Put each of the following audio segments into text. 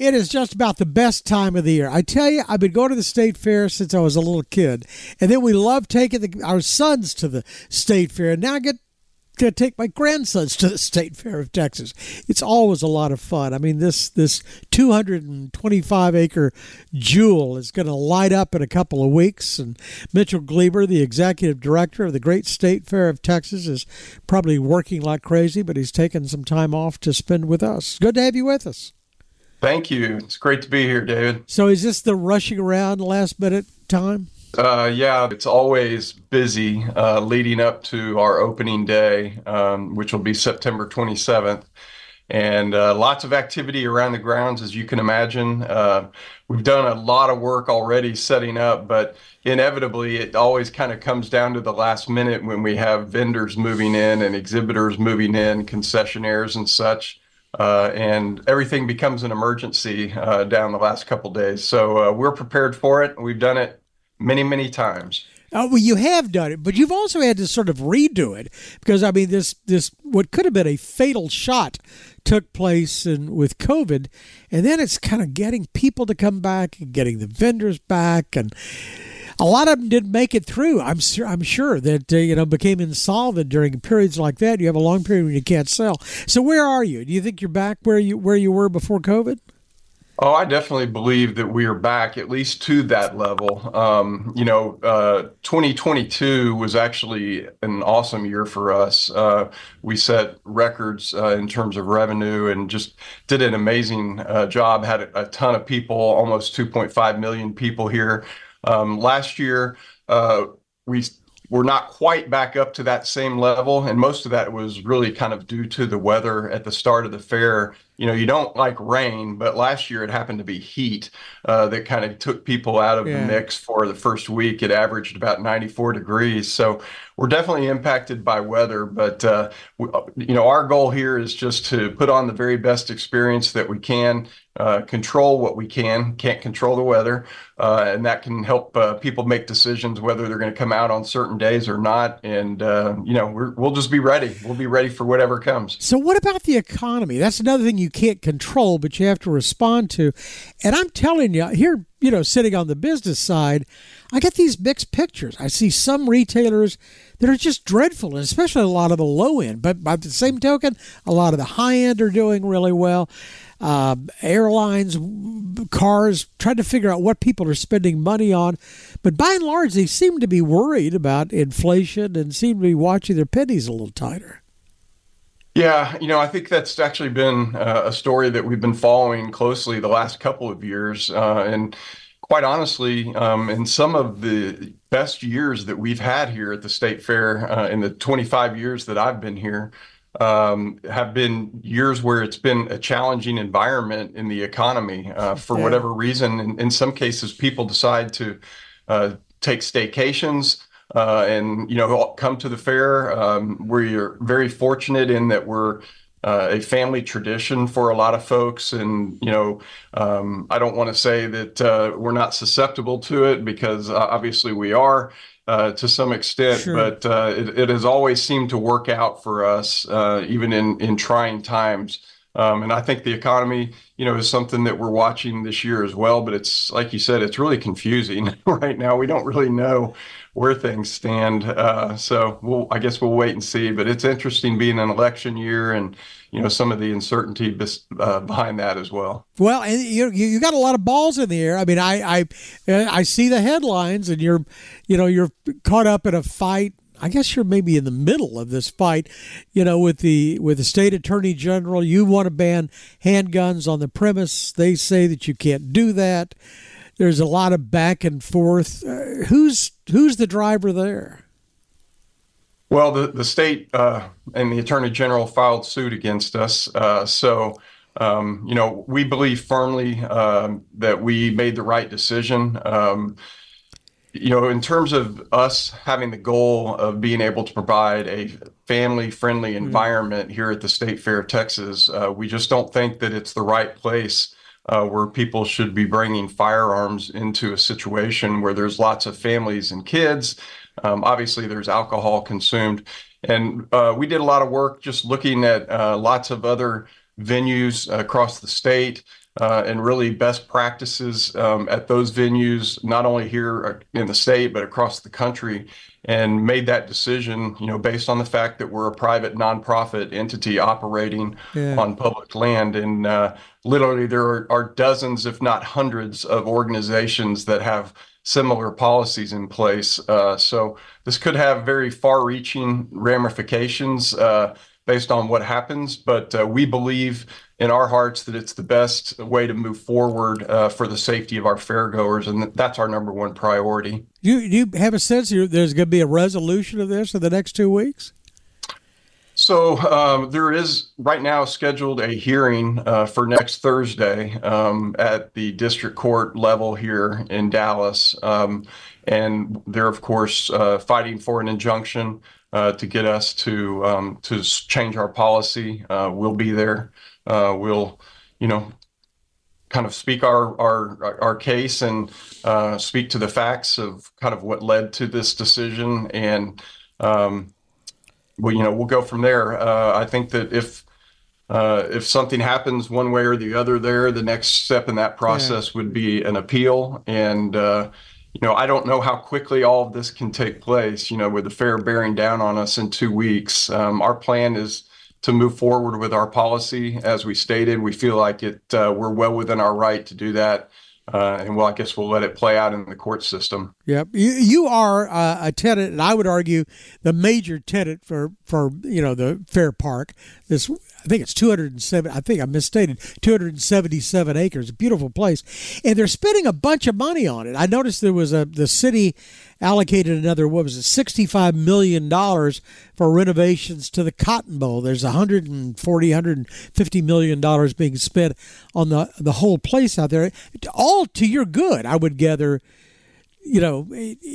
It is just about the best time of the year. I tell you, I've been going to the state fair since I was a little kid. And then we love taking our sons to the state fair. And now I get to take my grandsons to the State Fair of Texas. It's always a lot of fun. I mean, this 225-acre jewel is going to light up in a couple of weeks. And Mitchell Gleber, the executive director of the Great State Fair of Texas, is probably working like crazy, but he's taken some time off to spend with us. Good to have you with us. Thank you. It's great to be here, David. So is this the rushing around last minute time? Yeah, it's always busy leading up to our opening day, which will be September 27th. And lots of activity around the grounds, as you can imagine. We've done a lot of work already setting up, but inevitably it always kind of comes down to the last minute when we have vendors moving in and exhibitors moving in, concessionaires and such. And everything becomes an emergency down the last couple days. So we're prepared for it. We've done it many, many times. Well, you have done it, but you've also had to sort of redo it because, I mean, this what could have been a fatal shot took place with COVID, and then it's kind of getting people to come back and getting the vendors back, and a lot of them didn't make it through. I'm sure that became insolvent during periods like that. You have a long period when you can't sell. So where are you? Do you think you're back where you were before COVID? Oh, I definitely believe that we are back at least to that level. 2022 was actually an awesome year for us. We set records in terms of revenue and just did an amazing job. Had a ton of people, almost 2.5 million people here. Last year, we were not quite back up to that same level, and most of that was really kind of due to the weather at the start of the fair. You don't like rain, but last year it happened to be heat that kind of took people out of the mix for the first week. It averaged about 94 degrees. So we're definitely impacted by weather, but our goal here is just to put on the very best experience that we can, control what we can't control the weather, and that can help people make decisions whether they're going to come out on certain days or not. And we'll just be ready. We'll be ready for whatever comes. So what about the economy? That's another thing you can't control, but you have to respond to. And I'm telling you, here, sitting on the business side, I get these mixed pictures. I see some retailers that are just dreadful, and especially a lot of the low end. But by the same token, a lot of the high end are doing really well. Airlines, cars, trying to figure out what people are spending money on. But by and large, they seem to be worried about inflation and seem to be watching their pennies a little tighter. Yeah, I think that's actually been a story that we've been following closely the last couple of years. And quite honestly, in some of the best years that we've had here at the State Fair in the 25 years that I've been here, have been years where it's been a challenging environment in the economy for whatever reason. In some cases, people decide to take staycations. And come to the fair. We're very fortunate in that we're a family tradition for a lot of folks. And, I don't want to say that we're not susceptible to it, because obviously we are to some extent. Sure. But it has always seemed to work out for us, even in trying times. And I think the economy, is something that we're watching this year as well. But it's, like you said, it's really confusing right now. We don't really know where things stand. So I guess we'll wait and see. But it's interesting being an election year and, some of the uncertainty behind that as well. Well, and you got a lot of balls in the air. I mean, I see the headlines, and you're caught up in a fight. I guess you're maybe in the middle of this fight, with the state attorney general. You want to ban handguns on the premise. They say that you can't do that. There's a lot of back and forth. Who's the driver there? Well, the state and the attorney general filed suit against us. So we believe firmly that we made the right decision. In terms of us having the goal of being able to provide a family-friendly environment here at the State Fair of Texas, we just don't think that it's the right place where people should be bringing firearms into a situation where there's lots of families and kids. Obviously, there's alcohol consumed. And we did a lot of work just looking at lots of other venues across the state. and really best practices at those venues, not only here in the state, but across the country, and made that decision, based on the fact that we're a private nonprofit entity operating Yeah. on public land. And literally, there are dozens, if not hundreds, of organizations that have similar policies in place. So this could have very far-reaching ramifications based on what happens, but we believe in our hearts that it's the best way to move forward for the safety of our fairgoers, and that's our number one priority. You have a sense there's going to be a resolution of this in the next 2 weeks? So there is right now scheduled a hearing for next Thursday at the district court level here in Dallas. And they're, of course, fighting for an injunction to get us to change our policy. We'll be there. We'll, kind of speak our case and speak to the facts of kind of what led to this decision, and we'll go from there. I think that if something happens one way or the other there, the next step in that process would be an appeal. And I don't know how quickly all of this can take place, with the fair bearing down on us in 2 weeks. Our plan is to move forward with our policy. As we stated, we feel like we're well within our right to do that. And I guess we'll let it play out in the court system. Yep. You are a tenant, and I would argue the major tenant for the Fair Park. This, I think it's 207. I think I misstated 277 acres. A beautiful place, and they're spending a bunch of money on it. I noticed there was the city allocated another, what was it, $65 million for renovations to the Cotton Bowl. There's $150 million being spent on the whole place out there, all to your good, I would gather, at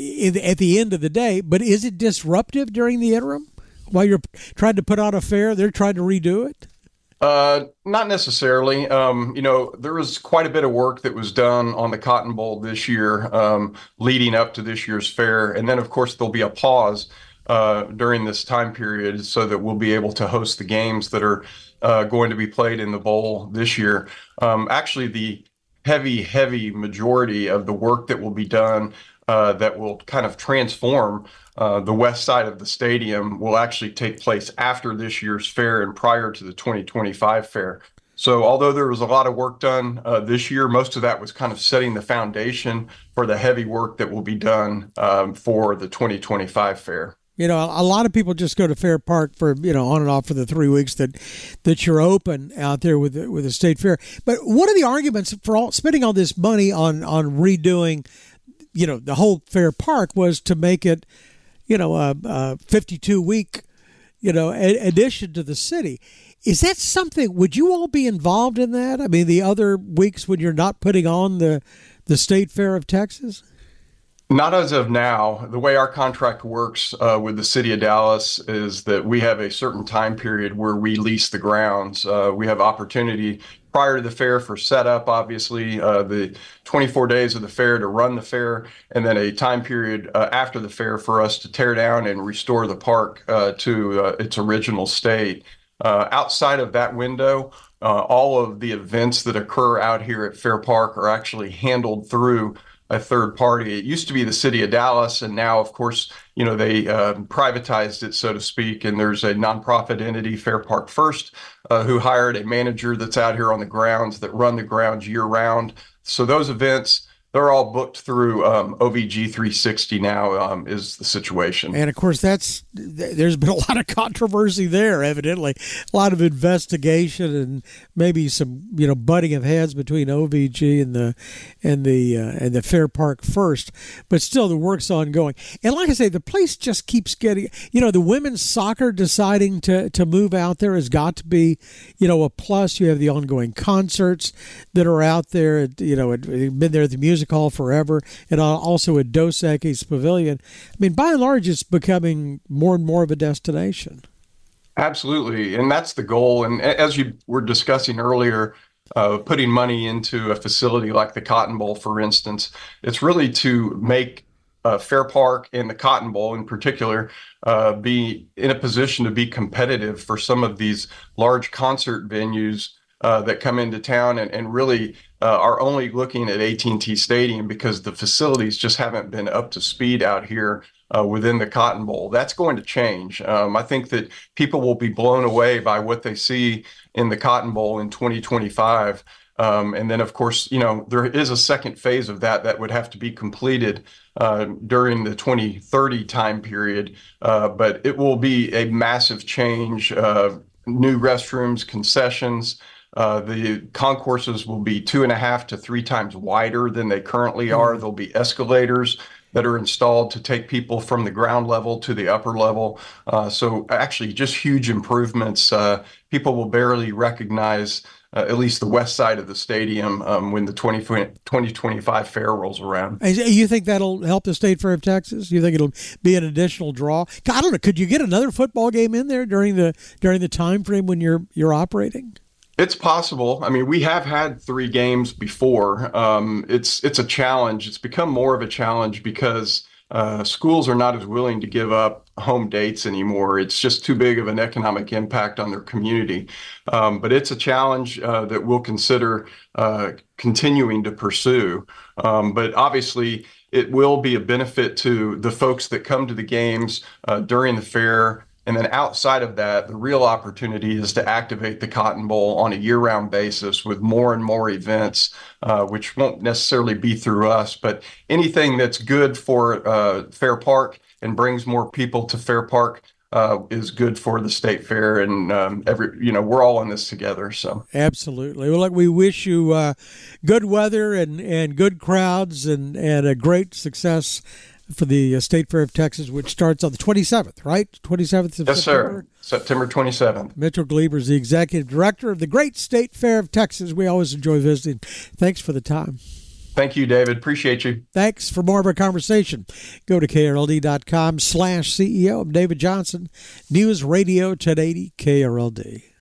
the end of the day. But is it disruptive during the interim while you're trying to put on a fair? They're trying to redo it? Not necessarily. There was quite a bit of work that was done on the Cotton Bowl this year, leading up to this year's fair. And then, of course, there'll be a pause during this time period so that we'll be able to host the games that are going to be played in the bowl this year. Actually, the heavy majority of the work that will be done that will kind of transform the west side of the stadium will actually take place after this year's fair and prior to the 2025 fair. So although there was a lot of work done this year, most of that was kind of setting the foundation for the heavy work that will be done for the 2025 fair. A lot of people just go to Fair Park for, on and off for the 3 weeks that you're open out there with the state fair. But what are the arguments for spending all this money on redoing, the whole Fair Park was to make it, a 52-week, addition to the city. Is that something, would you all be involved in that? I mean, the other weeks when you're not putting on the State Fair of Texas? Not as of now. The way our contract works with the city of Dallas is that we have a certain time period where we lease the grounds. We have opportunity prior to the fair for setup, obviously, the 24 days of the fair to run the fair, and then a time period after the fair for us to tear down and restore the park to its original state. Outside of that window, all of the events that occur out here at Fair Park are actually handled through a third party. It used to be the city of Dallas, and now, of course, they privatized it, so to speak, and there's a nonprofit entity, Fair Park First, who hired a manager that's out here on the grounds that run the grounds year round. So those events, they're all booked through OVG 360 now, is the situation. And of course, there's been a lot of controversy there, evidently. A lot of investigation and maybe some, butting of heads between OVG and the Fair Park First. But still, the work's ongoing. And like I say, the place just keeps getting, the women's soccer deciding to move out there has got to be, a plus. You have the ongoing concerts that are out there. Been there at the Music Hall forever, and also at Dos Equis Pavilion. I mean, by and large, it's becoming more and more of a destination. Absolutely, and that's the goal. And as you were discussing earlier, putting money into a facility like the Cotton Bowl, for instance, it's really to make Fair Park and the Cotton Bowl in particular be in a position to be competitive for some of these large concert venues that come into town and really are only looking at AT&T Stadium because the facilities just haven't been up to speed out here within the Cotton Bowl. That's going to change. I think that people will be blown away by what they see in the Cotton Bowl in 2025. And then, of course, there is a second phase of that would have to be completed during the 2030 time period. But it will be a massive change, new restrooms, concessions. The concourses will be 2.5 to 3 times wider than they currently are. There'll be escalators that are installed to take people from the ground level to the upper level. So actually just huge improvements. People will barely recognize at least the west side of the stadium when the 2025 fair rolls around. You think that'll help the State Fair of Texas? You think it'll be an additional draw? I don't know. Could you get another football game in there during the time frame when you're operating? It's possible. I mean, we have had 3 games before. It's a challenge. It's become more of a challenge because schools are not as willing to give up home dates anymore. It's just too big of an economic impact on their community. But it's a challenge that we'll consider continuing to pursue. But obviously, it will be a benefit to the folks that come to the games during the fair. And then outside of that, the real opportunity is to activate the Cotton Bowl on a year-round basis with more and more events, which won't necessarily be through us, but anything that's good for Fair Park and brings more people to Fair Park is good for the State Fair. And we're all in this together. So absolutely. Well, look, we wish you good weather and good crowds and a great success for the State Fair of Texas, which starts on the 27th, right? 27th of yes, September? Sir. September 27th. Mitchell Gleaber is the executive director of the Great State Fair of Texas. We always enjoy visiting. Thanks for the time. Thank you, David. Appreciate you. Thanks. For more of our conversation, go to krld.com/CEO. I'm David Johnson, News Radio 1080 KRLD.